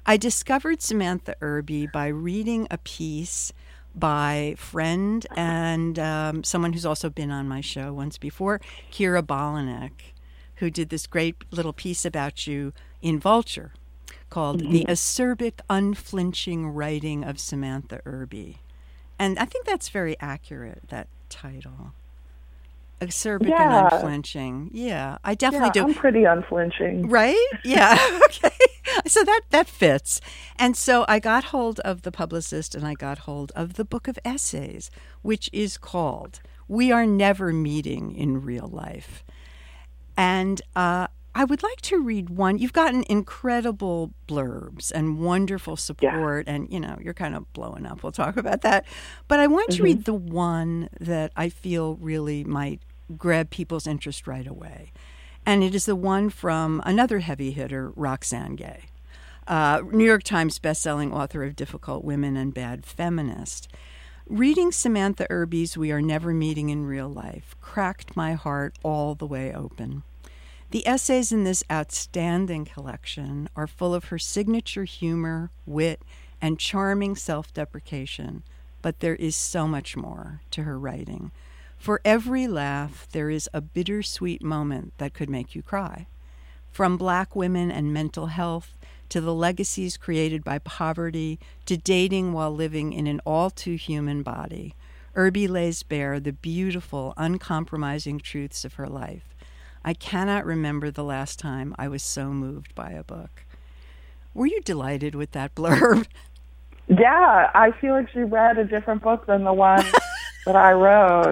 I discovered Samantha Irby by reading a piece by friend and someone who's also been on my show once before, Kira Balanek, who did this great little piece about you in Vulture called The Acerbic, Unflinching Writing of Samantha Irby. And I think that's very accurate, that title. Acerbic and unflinching. Yeah, I definitely do. I'm pretty unflinching. Right? Yeah. Okay. So that fits. And so I got hold of the publicist and I got hold of the book of essays, which is called We Are Never Meeting in Real Life. And I would like to read one. You've gotten incredible blurbs and wonderful support, and, you're kind of blowing up. We'll talk about that. But I want to read the one that I feel really might grab people's interest right away. And it is the one from another heavy hitter, Roxane Gay, New York Times bestselling author of Difficult Women and Bad Feminist. Reading Samantha Irby's We Are Never Meeting in Real Life cracked my heart all the way open. The essays in this outstanding collection are full of her signature humor, wit, and charming self-deprecation, but there is so much more to her writing. For every laugh, there is a bittersweet moment that could make you cry. From Black women and mental health, to the legacies created by poverty, to dating while living in an all-too-human body, Irby lays bare the beautiful, uncompromising truths of her life. I cannot remember the last time I was so moved by a book. Were you delighted with that blurb? Yeah, I feel like she read a different book than the one that I wrote.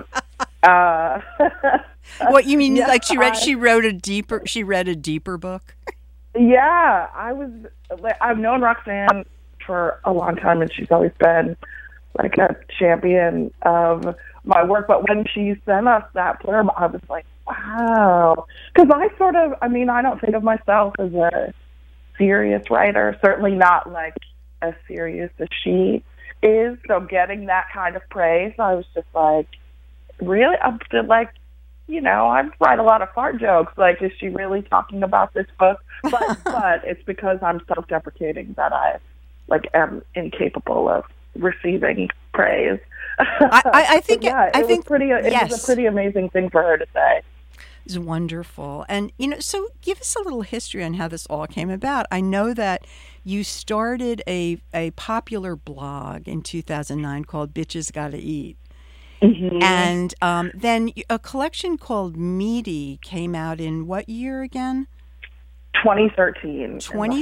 What you mean? Yeah, like she read a deeper book? Yeah, I've known Roxane for a long time, and she's always been like a champion of my work. But when she sent us that blurb, I was like, wow. Because I don't think of myself as a serious writer, certainly not like as serious as she is. So getting that kind of praise, I was just like, really? I'm like, I write a lot of fart jokes. Like, is she really talking about this book? But it's because I'm self-deprecating that I am incapable of receiving praise. I think it was a pretty amazing thing for her to say. It's wonderful. And, so give us a little history on how this all came about. I know that you started a popular blog in 2009 called Bitches Gotta Eat. Mm-hmm. And then a collection called Meaty came out in what year again? 2013.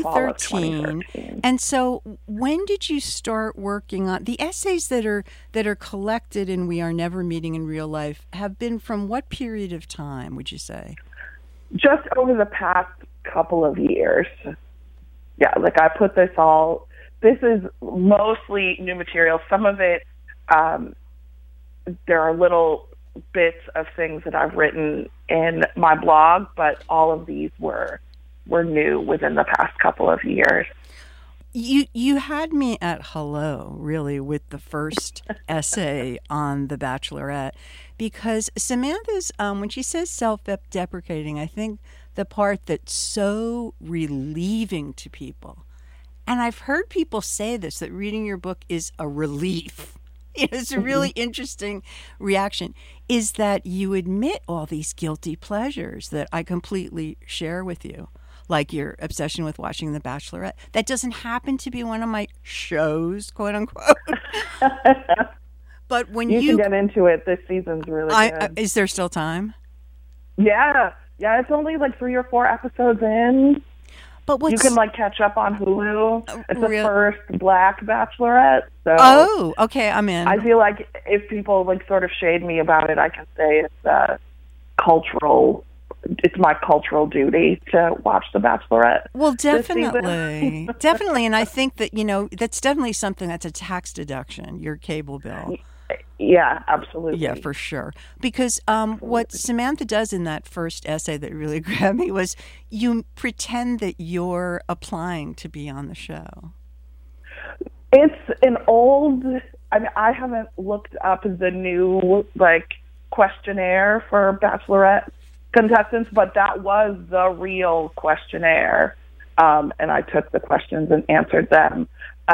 2013. And so when did you start working on the essays that are collected in We Are Never Meeting in Real Life have been from what period of time, would you say? Just over the past couple of years. Yeah, I put this is mostly new material. Some of it, there are little bits of things that I've written in my blog, but all of these were new within the past couple of years. You had me at hello, really, with the first essay on The Bachelorette, because Samantha's, when she says self-deprecating, I think the part that's so relieving to people, and I've heard people say this, that reading your book is a relief. It's a really interesting reaction, is that you admit all these guilty pleasures that I completely share with you, like your obsession with watching The Bachelorette. That doesn't happen to be one of my shows, quote unquote. But when you can get into it, this season's really good. Is there still time? Yeah, it's only 3 or 4 episodes in. But you can catch up on Hulu. It's the first Black Bachelorette. So okay, I'm in. I feel like if people sort of shade me about it, I can say it's cultural. It's my cultural duty to watch The Bachelorette. Well, definitely, definitely, and I think that that's definitely something that's a tax deduction. Your cable bill. Yeah, absolutely. Yeah, for sure. Because what Samantha does in that first essay that really grabbed me was you pretend that you're applying to be on the show. It's an old, I haven't looked up the new questionnaire for Bachelorette contestants, but that was the real questionnaire And I took the questions and answered them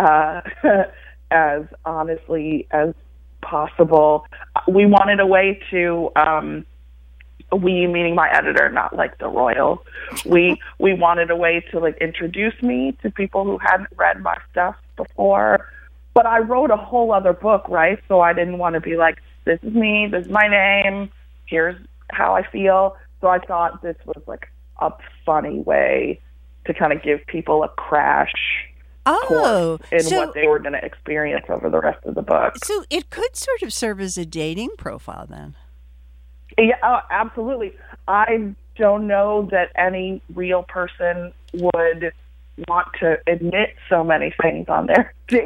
as honestly as possible. We wanted a way to, we meaning my editor, not like the royal. We wanted a way to like introduce me to people who hadn't read my stuff before. But I wrote a whole other book, right? So I didn't want to be like, this is me, this is my name, here's how I feel. So I thought this was like a funny way to kind of give people a crash course in what they were going to experience over the rest of the book. So it could sort of serve as a dating profile then. Yeah, absolutely. I don't know that any real person would want to admit so many things on their dating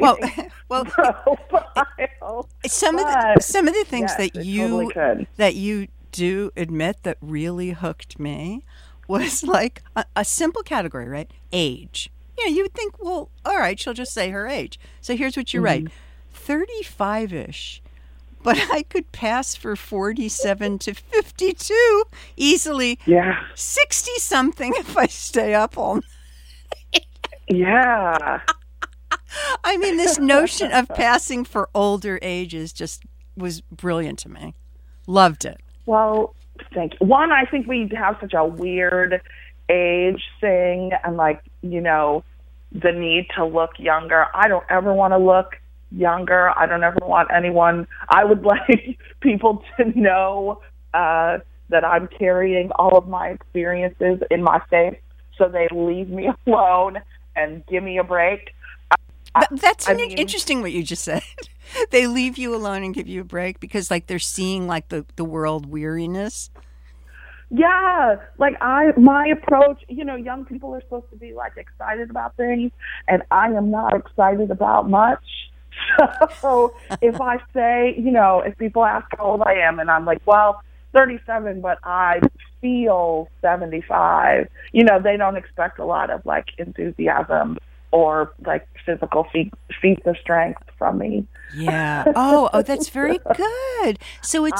profile. Some of the things yes, that you do admit that really hooked me was like a simple category, right? Age. You know, you would think, well, all right, she'll just say her age. So here's what you write: 35-ish. But I could pass for 47 to 52 easily. Yeah. 60-something if I stay up all night. Yeah. I mean, this notion of passing for older ages just was brilliant to me. Loved it. Well, thank you. One, I think we have such a weird age thing and, like, you know, the need to look younger. I don't ever want to look younger. I don't ever want anyone. I would like people to know that I'm carrying all of my experiences in my face, so they leave me alone and give me a break. That's interesting what you just said. They leave you alone and give you a break because, like, they're seeing like the world weariness. Yeah, like my approach, you know, young people are supposed to be like excited about things, and I am not excited about much. So if I say, you know, if people ask how old I am and I'm like, well, 37, but I feel 75, you know, they don't expect a lot of like enthusiasm or like physical feats of strength from me. Yeah. Oh, that's very good. So it's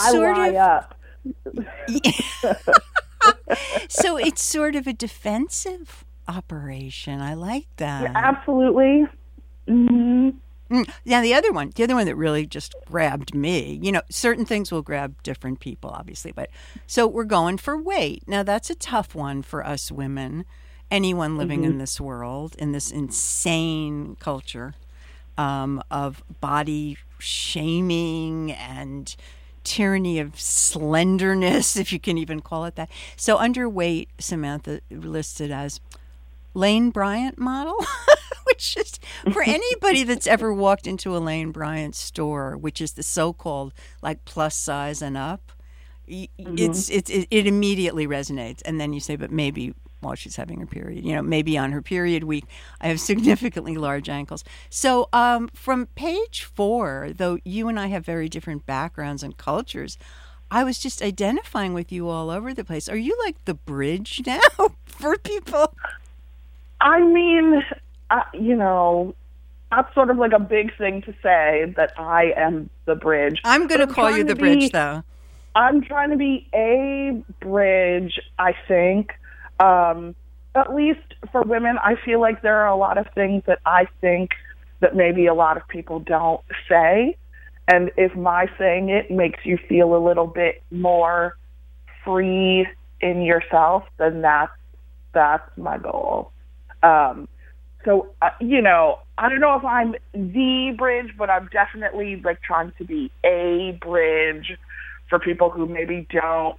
So it's sort of a defensive operation. I like that. Yeah, absolutely. Mm-hmm. Now, the other one that really just grabbed me, you know, certain things will grab different people, obviously. But so we're going for weight. Now, that's a tough one for us women, anyone living in this world, in this insane culture of body shaming and tyranny of slenderness, if you can even call it that. So underweight, Samantha listed as Lane Bryant model, which is for anybody that's ever walked into a Lane Bryant store, which is the so-called like plus size and up, it immediately resonates. And then you say, but maybe while she's having her period, you know, maybe on her period week, I have significantly large ankles. So from page 4, though you and I have very different backgrounds and cultures, I was just identifying with you all over the place. Are you like the bridge now for people? I mean, you know, that's sort of like a big thing to say that I am the bridge. I'm going to call you the bridge, though. I'm trying to be a bridge, I think. At least for women, I feel like there are a lot of things that I think that maybe a lot of people don't say. And if my saying it makes you feel a little bit more free in yourself, then that's my goal. So, you know, I don't know if I'm the bridge, but I'm definitely like trying to be a bridge for people who maybe don't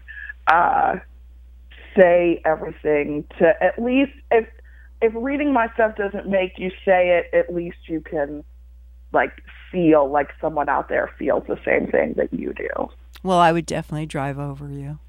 say everything, to at least if reading my stuff doesn't make you say it, at least you can like feel like someone out there feels the same thing that you do. Well, I would definitely drive over you.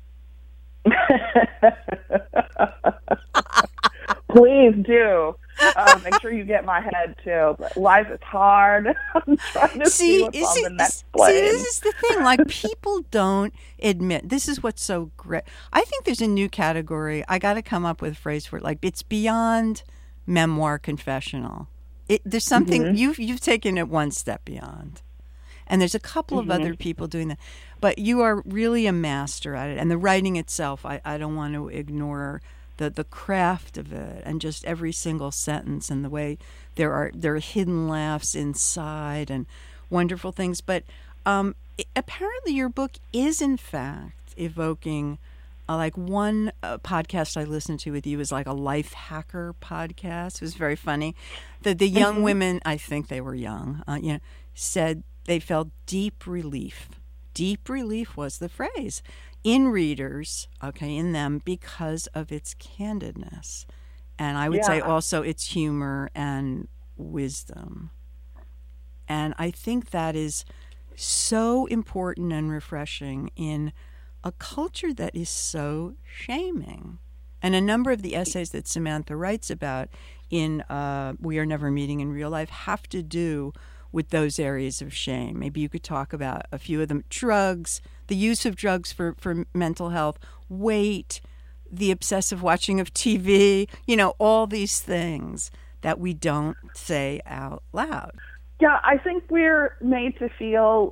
Please do. Make sure you get my head too. Life is hard. I'm trying to see what's on the next plane. See, this is the thing. Like, people don't admit. This is what's so great. I think there's a new category. I got to come up with a phrase for it. Like, it's beyond memoir confessional. There's something you've taken it one step beyond. And there's a couple of other people doing that. But you are really a master at it. And the writing itself, I don't want to ignore the craft of it, and just every single sentence, and the way there are hidden laughs inside and wonderful things. But apparently your book is in fact evoking like one podcast I listened to with you is like a life hacker podcast. It was very funny. The young women, I think they were young, said they felt deep relief. Deep relief was the phrase in readers, in them, because of its candidness. And I would say also its humor and wisdom. And I think that is so important and refreshing in a culture that is so shaming. And a number of the essays that Samantha writes about in We Are Never Meeting in Real Life have to do with those areas of shame. Maybe you could talk about a few of them. Drugs, the use of drugs for mental health, weight, the obsessive watching of TV, all these things that we don't say out loud. Yeah, I think we're made to feel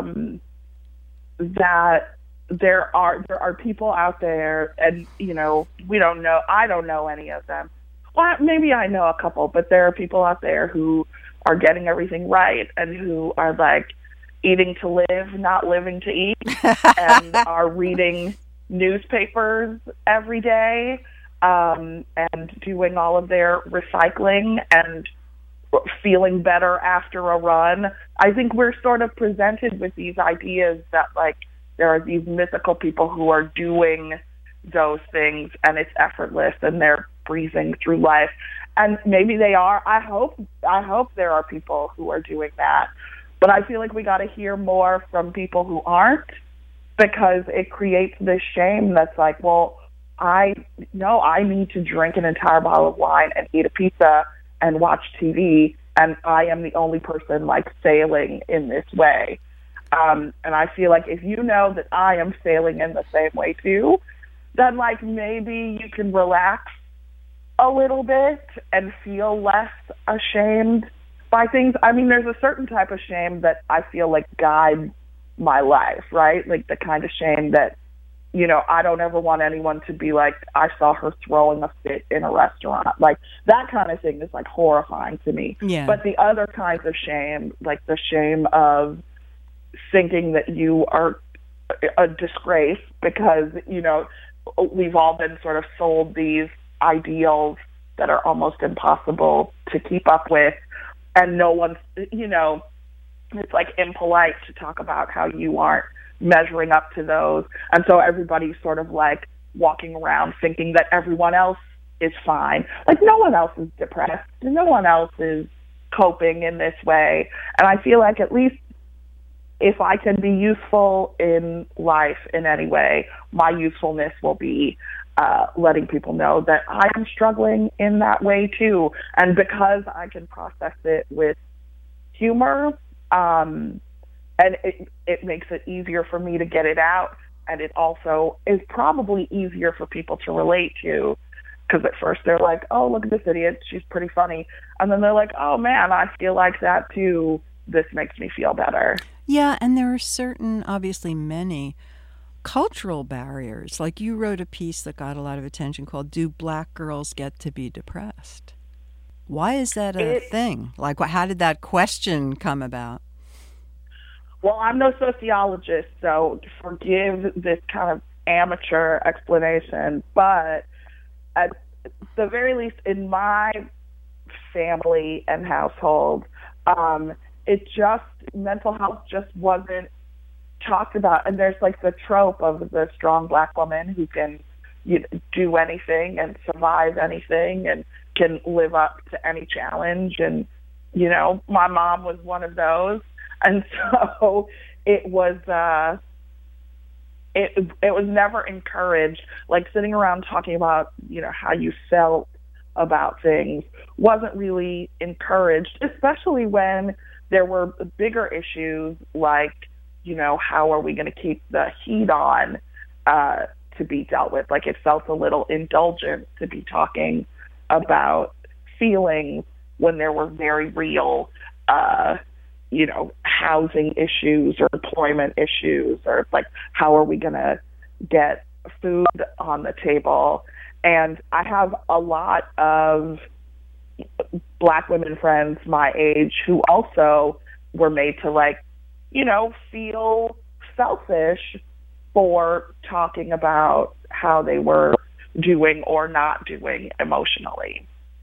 that there are people out there, and we don't know. I don't know any of them. Well, maybe I know a couple, but there are people out there who are getting everything right and who are like eating to live, not living to eat, and are reading newspapers every day, and doing all of their recycling and feeling better after a run. I think we're sort of presented with these ideas that like there are these mythical people who are doing those things and it's effortless and they're breezing through life. And maybe they are. I hope there are people who are doing that. But I feel like we got to hear more from people who aren't, because it creates this shame that's like, well, I need to drink an entire bottle of wine and eat a pizza and watch TV, and I am the only person like failing in this way. And I feel like if you know that I am failing in the same way too, then like maybe you can relax a little bit and feel less ashamed by things. I mean, there's a certain type of shame that I feel like guides my life, right? Like the kind of shame that, I don't ever want anyone to be like, I saw her throwing a fit in a restaurant. Like that kind of thing is like horrifying to me. Yeah. But the other kinds of shame, like the shame of thinking that you are a disgrace because, we've all been sort of sold these ideals that are almost impossible to keep up with, and no one's, it's like impolite to talk about how you aren't measuring up to those, and so everybody's sort of like walking around thinking that everyone else is fine. Like no one else is depressed, no one else is coping in this way, and I feel like at least if I can be useful in life in any way, my usefulness will be letting people know that I am struggling in that way too. And because I can process it with humor, and it makes it easier for me to get it out. And it also is probably easier for people to relate to, because at first they're like, oh, look at this idiot, she's pretty funny. And then they're like, oh man, I feel like that too. This makes me feel better. Yeah, and there are certain, obviously many, cultural barriers. Like you wrote a piece that got a lot of attention called Do Black Girls Get to Be Depressed? Why is that a thing? Like, how did that question come about? Well, I'm no sociologist, so forgive this kind of amateur explanation, but at the very least in my family and household, mental health just wasn't talked about. And there's like the trope of the strong Black woman who can do anything and survive anything and can live up to any challenge. And, my mom was one of those. And so it was never encouraged. Like sitting around talking about, how you felt about things wasn't really encouraged, especially when there were bigger issues like, how are we going to keep the heat on to be dealt with? Like it felt a little indulgent to be talking about feelings when there were very real, housing issues or employment issues, or like how are we going to get food on the table? And I have a lot of Black women friends my age who also were made to, like, you know, feel selfish for talking about how they were doing or not doing emotionally.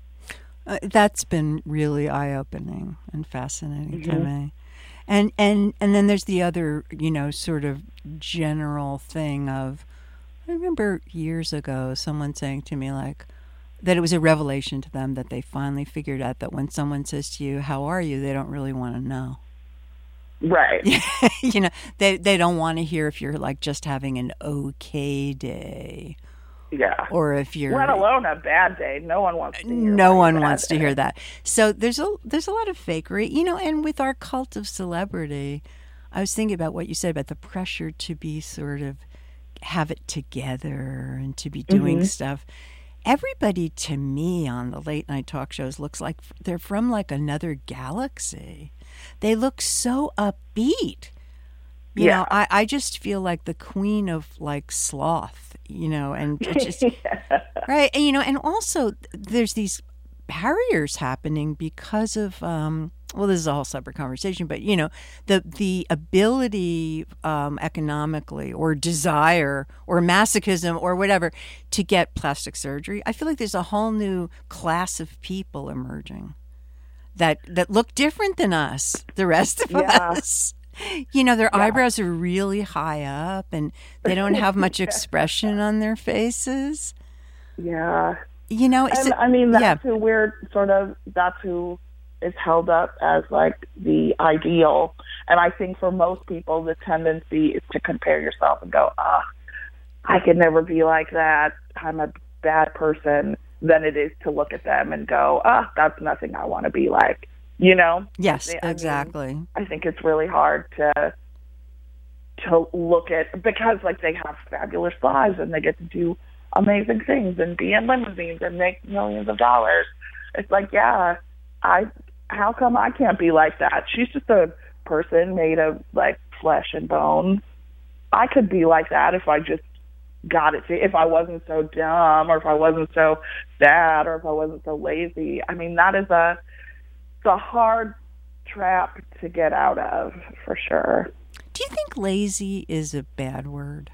That's been really eye-opening and fascinating to me. And then there's the other, you know, sort of general thing of, I remember years ago someone saying to me, like, that it was a revelation to them that they finally figured out that when someone says to you, "How are you?" they don't really want to know. Right. You know, they don't want to hear if you're, like, just having an okay day. Yeah. Or if you're, let alone a bad day. No one wants to hear no one wants to hear that. So there's a lot of fakery, you know, and with our cult of celebrity, I was thinking about what you said about the pressure to be sort of have it together and to be doing stuff. Everybody to me on the late night talk shows looks like they're from, like, another galaxy. They look so upbeat. You know, I just feel like the queen of, like, sloth, you know, and it just, right. And, you know, and also there's these barriers happening because of, well, this is a whole separate conversation, but, you know, the ability economically or desire or masochism or whatever to get plastic surgery. I feel like there's a whole new class of people emerging that look different than us, the rest of us. You know, their eyebrows are really high up and they don't have much expression on their faces. Yeah. You know, and I mean, that's who we're sort of, that's who is held up as, like, the ideal. And I think for most people, the tendency is to compare yourself and go, I could never be like that. I'm a bad person. Than it is to look at them and go, that's nothing I want to be like, you know? Yes, exactly. I think it's really hard to look at, because, like, they have fabulous lives and they get to do amazing things and be in limousines and make millions of dollars. It's like, how come I can't be like that? She's just a person made of, like, flesh and bone. I could be like that if I just got it, if I wasn't so dumb or if I wasn't so sad or if I wasn't so lazy. I mean, that is a hard trap to get out of, for sure. Do you think lazy is a bad word?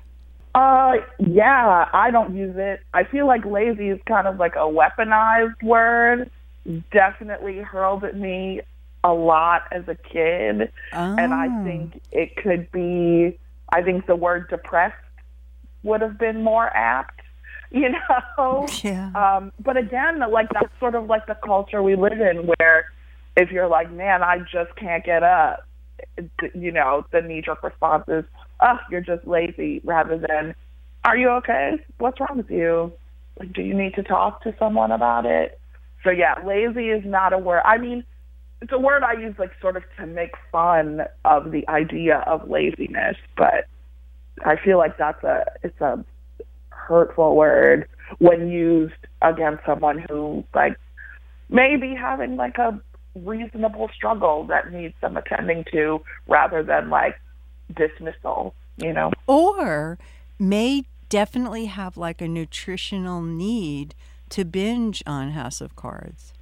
Yeah, I don't use it. I feel like lazy is kind of like a weaponized word. Definitely hurled at me a lot as a kid. And I think it could be, I think the word depressed would have been more apt, you know? Yeah. But again, like, that's sort of like the culture we live in, where if you're like, man, I just can't get up, you know, the knee-jerk response is, you're just lazy, rather than, are you okay? What's wrong with you? Like, do you need to talk to someone about it? So yeah, lazy is not a word. I mean, it's a word I use, like, sort of to make fun of the idea of laziness, but I feel like it's a hurtful word when used against someone who, like, may be having, like, a reasonable struggle that needs some attending to, rather than, like, dismissal, you know? Or may definitely have, like, a nutritional need to binge on House of Cards.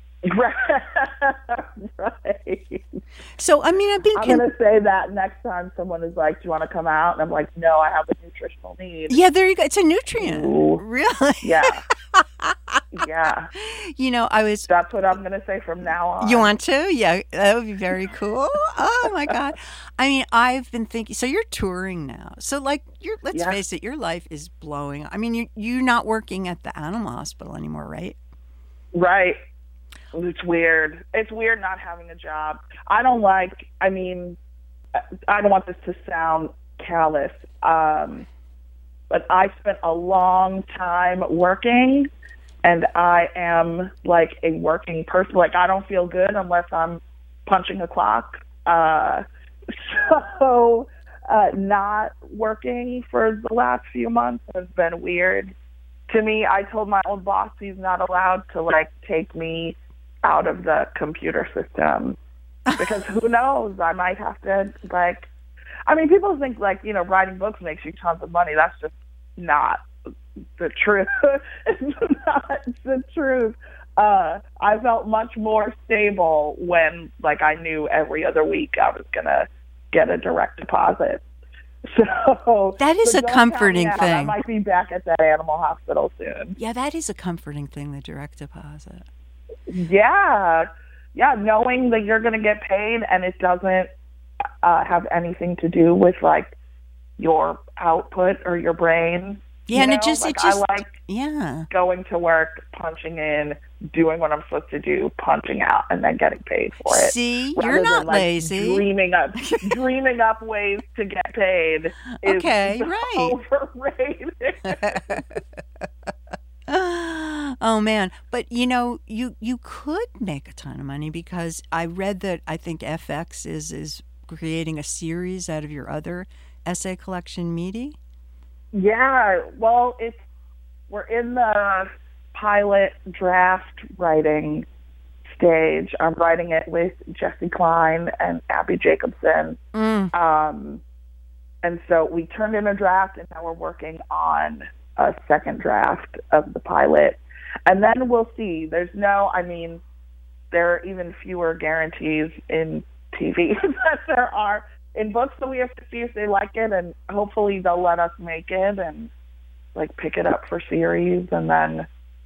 Right. So, I mean, I'm going to say that next time someone is like, do you want to come out? And I'm like, no, I have a nutritional need. Yeah, there you go. It's a nutrient. Ooh. Really? Yeah. Yeah. You know, that's what I'm going to say from now on. You want to? Yeah, that would be very cool. Oh, my God. I mean, I've been thinking, so you're touring now. So, like, let's face it, your life is blowing. I mean, you're not working at the animal hospital anymore, right? Right. It's weird. It's weird not having a job. I don't want this to sound callous, but I spent a long time working, and I am, like, a working person. Like, I don't feel good unless I'm punching a clock. So not working for the last few months has been weird to me. I told my old boss he's not allowed to, like, take me out of the computer system, because who knows, I might have to, like, I mean, people think, like, you know, writing books makes you tons of money. That's just not the truth. It's not the truth. I felt much more stable when, like, I knew every other week I was going to get a direct deposit. So that is a comforting thing. I might be back at that animal hospital soon. Yeah, that is a comforting thing, the direct deposit. Yeah. Yeah, knowing that you're going to get paid and it doesn't have anything to do with, like, your output or your brain. Yeah, and know? it just I like going to work, punching in, doing what I'm supposed to do, punching out, and then getting paid for it. See, you're not than, like, lazy. Dreaming up ways to get paid is okay, right. overrated. Oh man, but you could make a ton of money, because I read that I think FX is creating a series out of your other essay collection, Meaty. Yeah, well, we're in the pilot draft writing stage. I'm writing it with Jesse Klein and Abby Jacobson. And so we turned in a draft, and now we're working on a second draft of the pilot. And then we'll see. There are even fewer guarantees in TV that there are in books, so we have to see if they like it, and hopefully they'll let us make it and, like, pick it up for series. And then,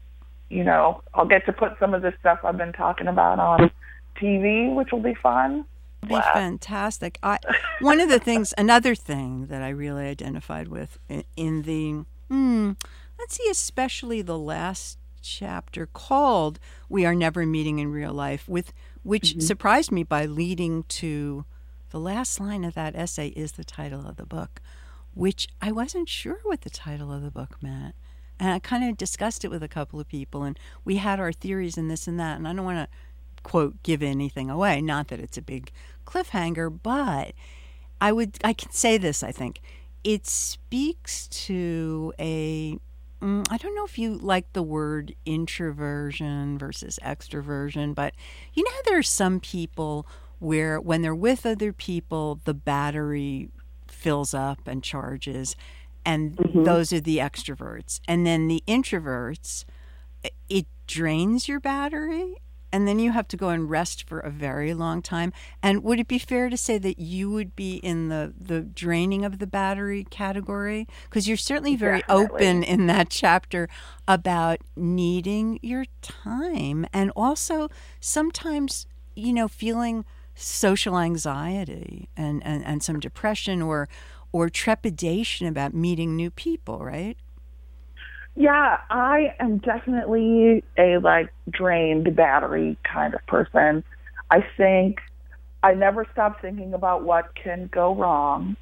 I'll get to put some of this stuff I've been talking about on TV, which will be fun. Be fantastic. Another thing that I really identified with in the, let's see, especially the last chapter called "We Are Never Meeting in Real Life," which surprised me by leading to the last line of that essay is the title of the book, which I wasn't sure what the title of the book meant. And I kind of discussed it with a couple of people, and we had our theories and this and that. And I don't want to, quote, give anything away. Not that it's a big cliffhanger, but I can say this, I think. It speaks to I don't know if you like the word introversion versus extroversion, but there are some people where when they're with other people, the battery fills up and charges, and those are the extroverts. And then the introverts, it drains your battery, and then you have to go and rest for a very long time. And would it be fair to say that you would be in the draining of the battery category? Because you're certainly very open in that chapter about needing your time, and also sometimes, feeling social anxiety and some depression or trepidation about meeting new people, right? Yeah, I am definitely a, like, drained battery kind of person. I think I never stop thinking about what can go wrong,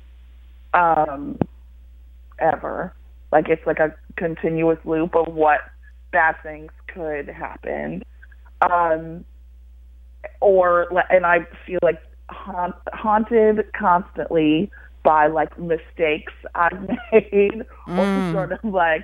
ever. Like, it's like a continuous loop of what bad things could happen. And I feel like haunted constantly by, like, mistakes I've made, or sort of, like,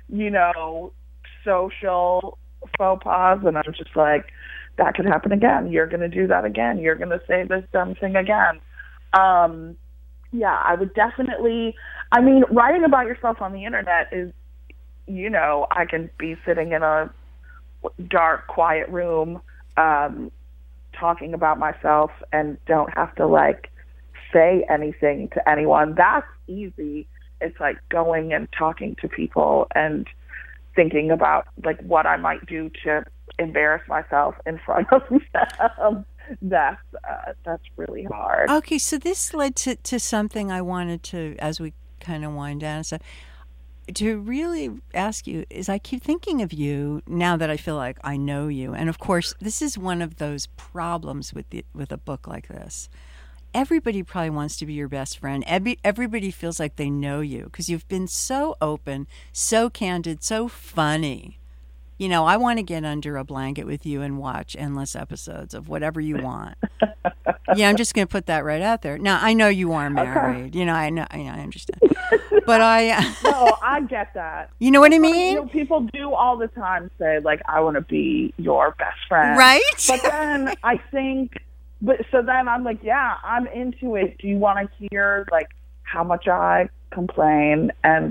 social faux pas, and I'm just like, that could happen again. You're going to do that again. You're going to say this dumb thing again. Yeah, I would definitely, writing about yourself on the internet is, I can be sitting in a dark, quiet room, talking about myself, and don't have to, like, say anything to anyone. That's easy. It's like going and talking to people and thinking about, like, what I might do to embarrass myself in front of them. That's really hard. Okay, so this led to something I wanted to, as we kind of wind down, so to really ask you is, I keep thinking of you now that I feel like I know you, and of course this is one of those problems with a book like this. Everybody probably wants to be your best friend. Everybody feels like they know you because you've been so open, so candid, so funny. I want to get under a blanket with you and watch endless episodes of whatever you want. Yeah, I'm just going to put that right out there. Now, I know you are married. Okay. I know, I understand. But No, I get that. You know what I mean? People do all the time say, like, I want to be your best friend. Right? But then I think... so then I'm like, yeah, I'm into it. Do you want to hear, like, how much I complain and, like,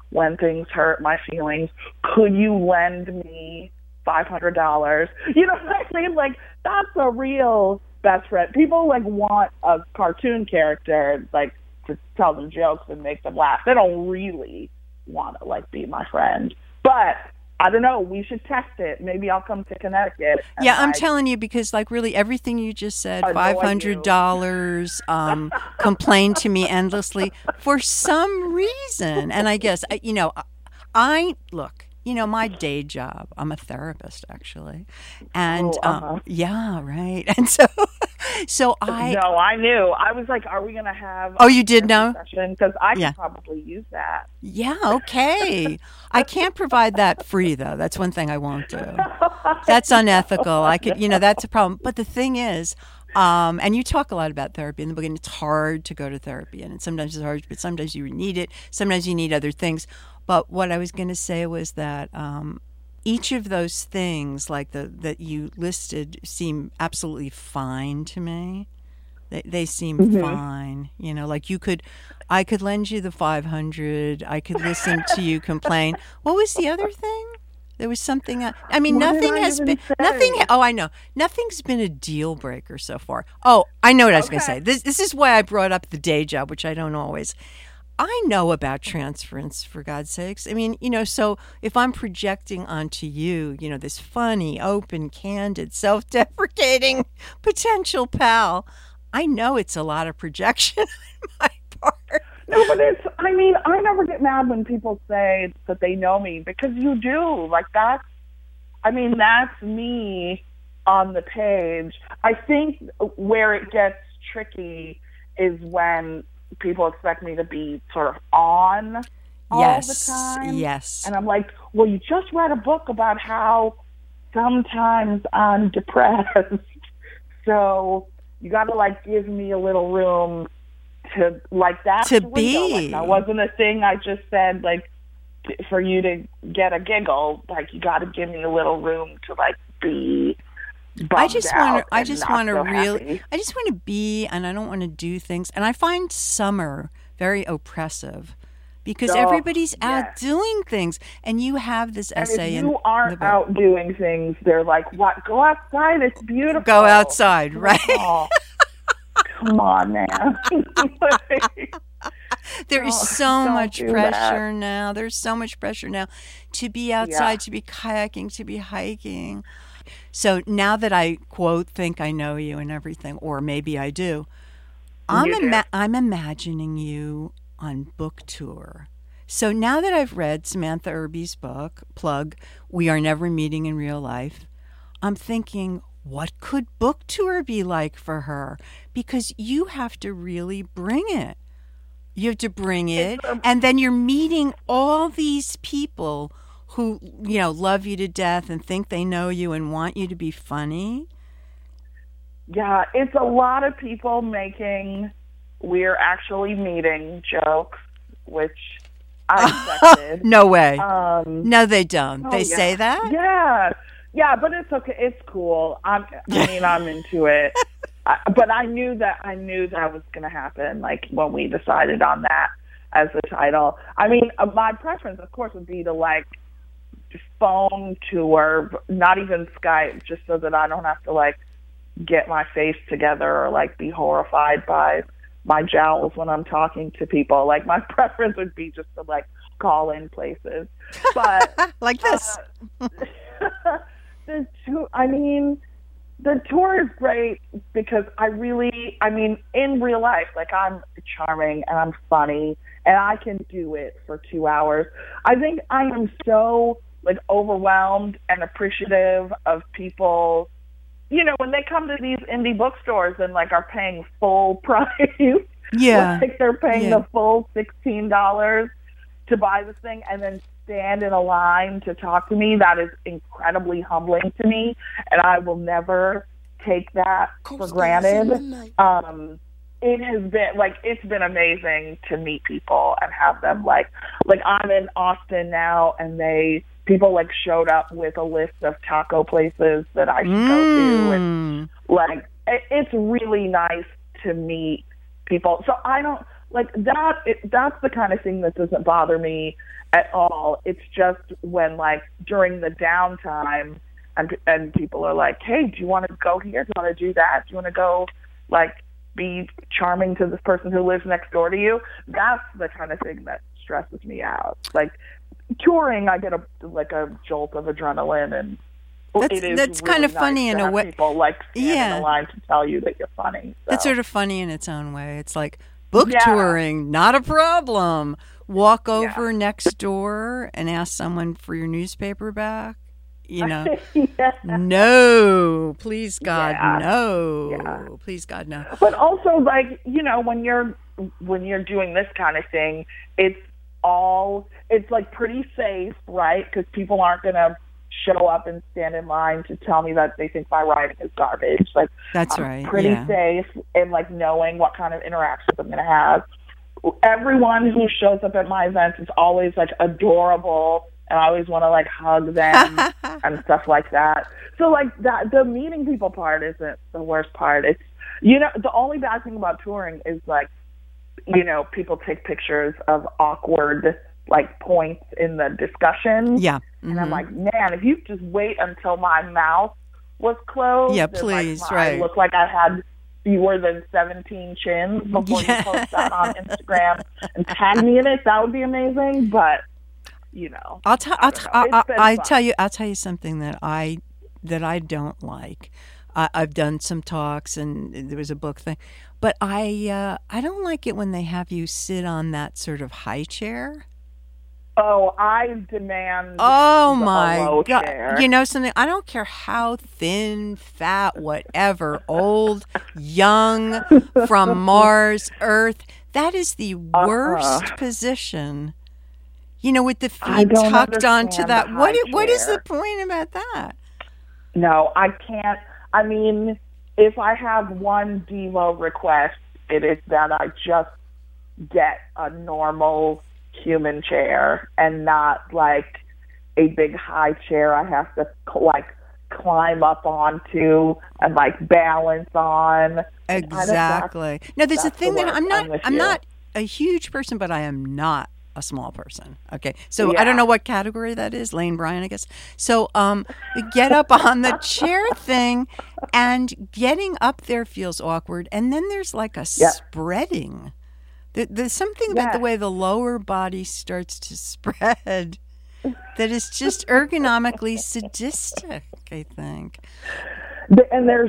when things hurt my feelings. Could you lend me $500? You know what I mean? Like, that's a real best friend. People like want a cartoon character like to tell them jokes and make them laugh. They don't really want to like be my friend. But I don't know. We should test it. Maybe I'll come to Connecticut. Yeah, I'm telling you, because like really everything you just said, $500, complain to me endlessly for some reason. And I guess, I look, my day job, I'm a therapist actually. And yeah, right. And so No, I knew. I was like, are we going to have Oh, you did know? Because I could probably use that. Yeah, okay. I can't provide that free though. That's one thing I won't do. That's unethical. I could, that's a problem. But the thing is, and you talk a lot about therapy in the book, and it's hard to go to therapy, and sometimes it's hard, but sometimes you need it. Sometimes you need other things. But what I was going to say was that each of those things, like that you listed, seem absolutely fine to me. They seem fine. Like I could lend you the 500. I could listen to you complain. What was the other thing? There was something. I mean, nothing has been. Nothing. Oh, I know. Nothing's been a deal breaker so far. Oh, I know what I was going to say. This is why I brought up the day job, which I don't always. I know about transference, for God's sakes. I mean, so if I'm projecting onto you, this funny, open, candid, self-deprecating potential pal, I know it's a lot of projection on my part. No, but I never get mad when people say that they know me, because you do. Like, that's me on the page. I think where it gets tricky is when people expect me to be sort of on all the time. Yes. And I'm like, well, you just read a book about how sometimes I'm depressed. So you got to like give me a little room to like that. To be. Like, that wasn't a thing I just said, like, for you to get a giggle. Like, you got to give me a little room to like be. I just want to be, and I don't want to do things. And I find summer very oppressive because everybody's out doing things, and you have this essay. And if you aren't out doing things, they're like, "What? Go outside! It's beautiful. Go outside, right?" Oh, come on, man. There is so much pressure now. There's so much pressure now to be outside, to be kayaking, to be hiking. So now that I, quote, think I know you and everything, or maybe I do, I'm imagining you on book tour. So now that I've read Samantha Irby's book, plug, We Are Never Meeting in Real Life, I'm thinking, what could book tour be like for her? Because you have to really bring it. You have to bring it, and then you're meeting all these people who, love you to death and think they know you and want you to be funny. Yeah, it's a lot of people making "we're actually meeting" jokes, which I accepted. No way. No, they don't. They say that? Yeah, but it's okay. It's cool. I'm into it. But I knew that was going to happen, like, when we decided on that as the title. I mean, my preference, of course, would be to, like, phone tour, not even Skype, just so that I don't have to, like, get my face together or, like, be horrified by my jowls when I'm talking to people. Like, my preference would be just to, like, call in places. But like this. The tour is great because in real life, like, I'm charming and I'm funny and I can do it for 2 hours. I think I am so, like, overwhelmed and appreciative of people, when they come to these indie bookstores and, like, are paying full price. Yeah. Like, they're paying the full $16 to buy this thing and then stand in a line to talk to me. That is incredibly humbling to me, and I will never take that for granted. It has been, like, it's been amazing to meet people and have them, like I'm in Austin now, and people like showed up with a list of taco places that I should go to, and like it's really nice to meet people. So I don't like that. That's the kind of thing that doesn't bother me at all. It's just when, like, during the downtime and people are like, hey, do you want to go here? Do you want to do that? Do you want to go, like, be charming to this person who lives next door to you? That's the kind of thing that stresses me out. Like, touring, I get a jolt of adrenaline, and that's really kind of funny in a way. People like stand in the line to tell you that you're funny. So. That's sort of funny in its own way. It's like book touring, not a problem. Walk over next door and ask someone for your newspaper back. You know, no, please God, no, please God, no. But also, like, you know, when you're doing this kind of thing, it's like pretty safe, right? Because people aren't gonna show up and stand in line to tell me that they think my writing is garbage. Like, that's I'm right. Pretty safe in, like, knowing what kind of interactions I'm gonna have. Everyone who shows up at my events is always, like, adorable. And I always want to, like, hug them and stuff like that. So, like, that the meeting people part isn't the worst part. It's, you know, the only bad thing about touring is, like, you know, people take pictures of awkward, like, points in the discussion. Yeah. Mm-hmm. And I'm like, man, if you just wait until my mouth was closed. Yeah, please, and, like, right. I looked like I had fewer than 17 chins before you post that on Instagram and tag me in it, that would be amazing. But, you know, I'll tell you something that I don't like. I've done some talks, and there was a book thing, but I don't like it when they have you sit on that sort of high chair. Oh, I demand. Oh my God! Chair. You know something? I don't care how thin, fat, whatever, old, young, from Mars, Earth. That is the worst position. You know, with the feet tucked onto that. What is the point about that? No, I can't. I mean, if I have one Devo request, it is that I just get a normal human chair and not, like, a big high chair I have to, like, climb up onto and, like, balance on. Exactly. Now, there's a thing that I'm not a huge person, but I am not a small person. Okay. So I don't know what category that is. Lane Bryant, I guess. So get up on the chair thing, and getting up there feels awkward. And then there's like a spreading. There's something about the way the lower body starts to spread that is just ergonomically sadistic, I think. And there's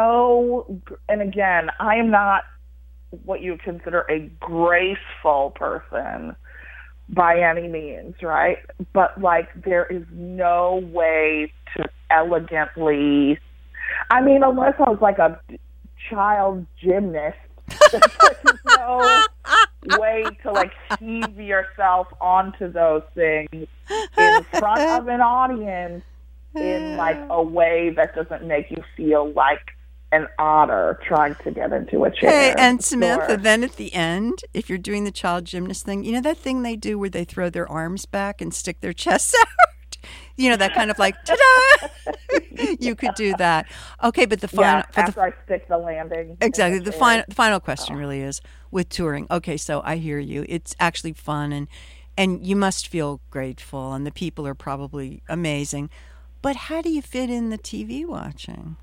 and again, I am not what you would consider a graceful person by any means, right? But, like, there is no way to elegantly, I mean, unless I was like a child gymnast, there's no way to, like, heave yourself onto those things in front of an audience in, like, a way that doesn't make you feel like an otter trying to get into a chair. Hey, and Samantha, then at the end, if you're doing the child gymnast thing, you know that thing they do where they throw their arms back and stick their chests out? You know, that kind of like, ta-da! You could do that. Okay, but the final... after I stick the landing. Exactly. The final question really is, with touring, okay, so I hear you. It's actually fun, and you must feel grateful, and the people are probably amazing. But how do you fit in the TV watching?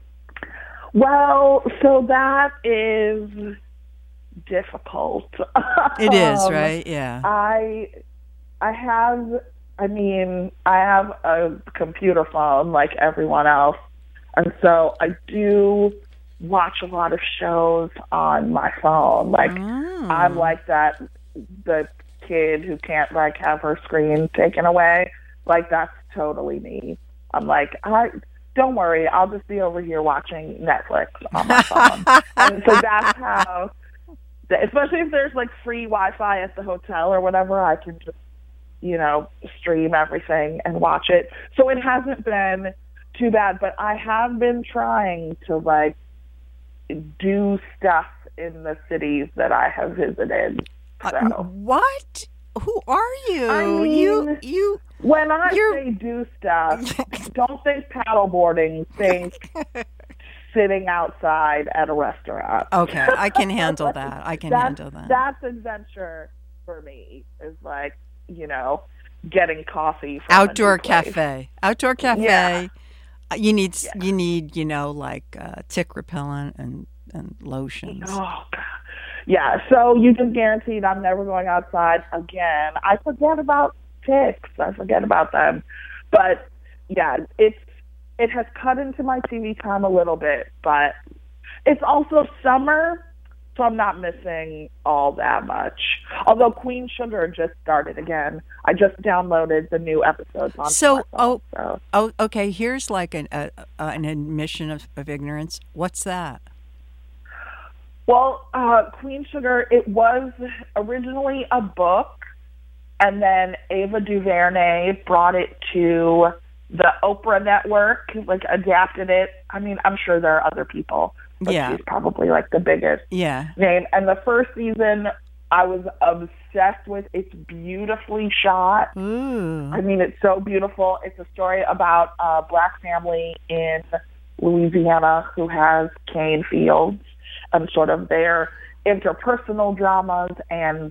Well, so that is difficult. It is, right? Yeah. I have a computer phone like everyone else, and so I do watch a lot of shows on my phone. Like, I'm like the kid who can't, like, have her screen taken away. Like, that's totally me. I'm like, don't worry, I'll just be over here watching Netflix on my phone. And so that's how, especially if there's, like, free Wi-Fi at the hotel or whatever, I can just, you know, stream everything and watch it. So it hasn't been too bad, but I have been trying to, like, do stuff in the cities that I have visited. So. What? Who are you? I mean, you. When I say do stuff, don't think paddleboarding. Think sitting outside at a restaurant. Okay, I can handle that. Handle that. That's adventure for me, is like, getting coffee from outdoor a new place. cafe. Outdoor cafe. Yeah. You need like tick repellent and lotions. Oh, God. Yeah, so you just guaranteed I'm never going outside again. I forget about ticks. I forget about them. But, yeah, it has cut into my TV time a little bit. But it's also summer, so I'm not missing all that much. Although Queen Sugar just started again. I just downloaded the new episodes on my phone, okay. Here's like an admission of ignorance. What's that? Well, Queen Sugar, it was originally a book, and then Ava DuVernay brought it to the Oprah network, like adapted it. I mean, I'm sure there are other people, but she's probably like the biggest name. And the first season, I was obsessed with. It's beautifully shot. Ooh. I mean, it's so beautiful. It's a story about a Black family in Louisiana who has cane fields, and sort of their interpersonal dramas and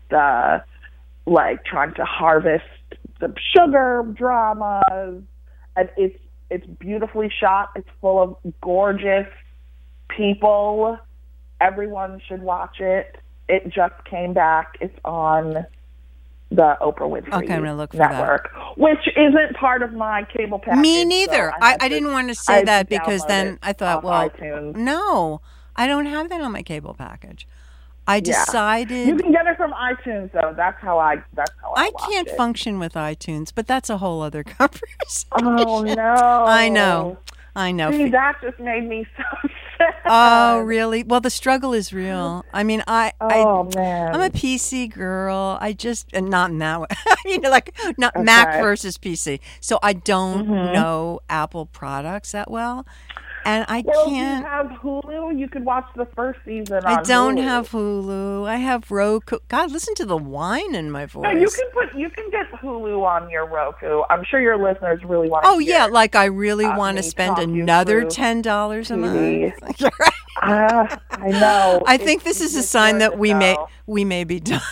like trying to harvest the sugar dramas. And it's beautifully shot. It's full of gorgeous people. Everyone should watch it. It just came back. It's on the Oprah Winfrey I'm gonna look for network, which isn't part of my cable package. Me neither. So I didn't want to say that because then I thought, well, iTunes. No, I don't have that on my cable package. I decided you can get it from iTunes, though. That's how I can't function with iTunes, but that's a whole other conversation. Oh no! I know. See, that just made me so sad. Oh, really? Well, the struggle is real. I mean, man, I'm a PC girl. I just not in that way. I mean, like not Mac versus PC. So I don't know Apple products that well. And I can't. You have Hulu. You could watch the first season. I don't have Hulu. I have Roku. God, listen to the whine in my voice. No, you can get Hulu on your Roku. I'm sure your listeners really want. Oh yeah, like I really want to spend another $10 a month. I know. I think this is a sign that we may be done.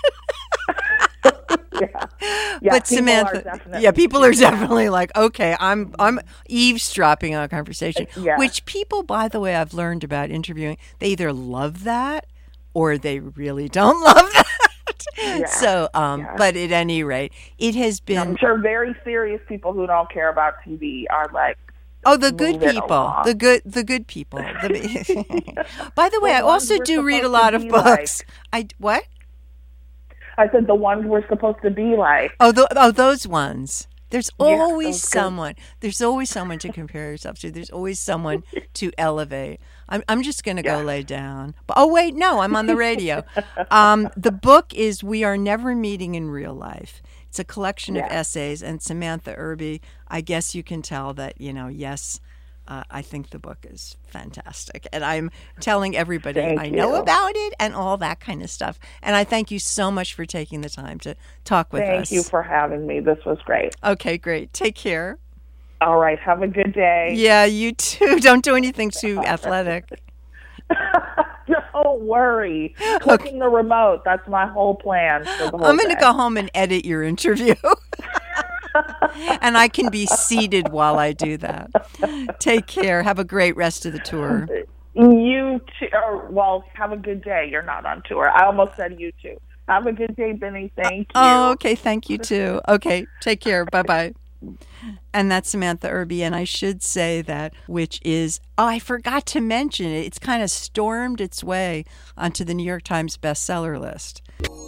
Yeah, but Samantha, people are definitely like, okay, I'm eavesdropping on a conversation. Which people, by the way, I've learned about interviewing, they either love that or they really don't love that. So, but at any rate, it has been. I'm sure very serious people who don't care about TV are like. Oh, the good people, the good people. By the way, I also do read a lot of books. What? I said the ones we're supposed to be like. Those ones. There's always someone. There's always someone to compare yourself to. There's always someone to elevate. I'm just going to go lay down. Oh, wait, no, I'm on the radio. The book is We Are Never Meeting in Real Life. It's a collection of essays. And Samantha Irby, I guess you can tell that, yes, I think the book is fantastic. And I'm telling everybody I know about it and all that kind of stuff. And I thank you so much for taking the time to talk with us. Thank you for having me. This was great. Okay, great. Take care. All right. Have a good day. Yeah, you too. Don't do anything too athletic. Don't worry. Clicking the remote. That's my whole plan for the whole I'm going to go home and edit your interview. And I can be seated while I do that. Take care. Have a great rest of the tour. You too. Well, have a good day. You're not on tour. I almost said you too. Have a good day, Benny. Thank you. Oh, okay. Thank you too. Okay. Take care. Bye-bye. And that's Samantha Irby. And I should say that, which is, I forgot to mention it. It's kind of stormed its way onto the New York Times bestseller list.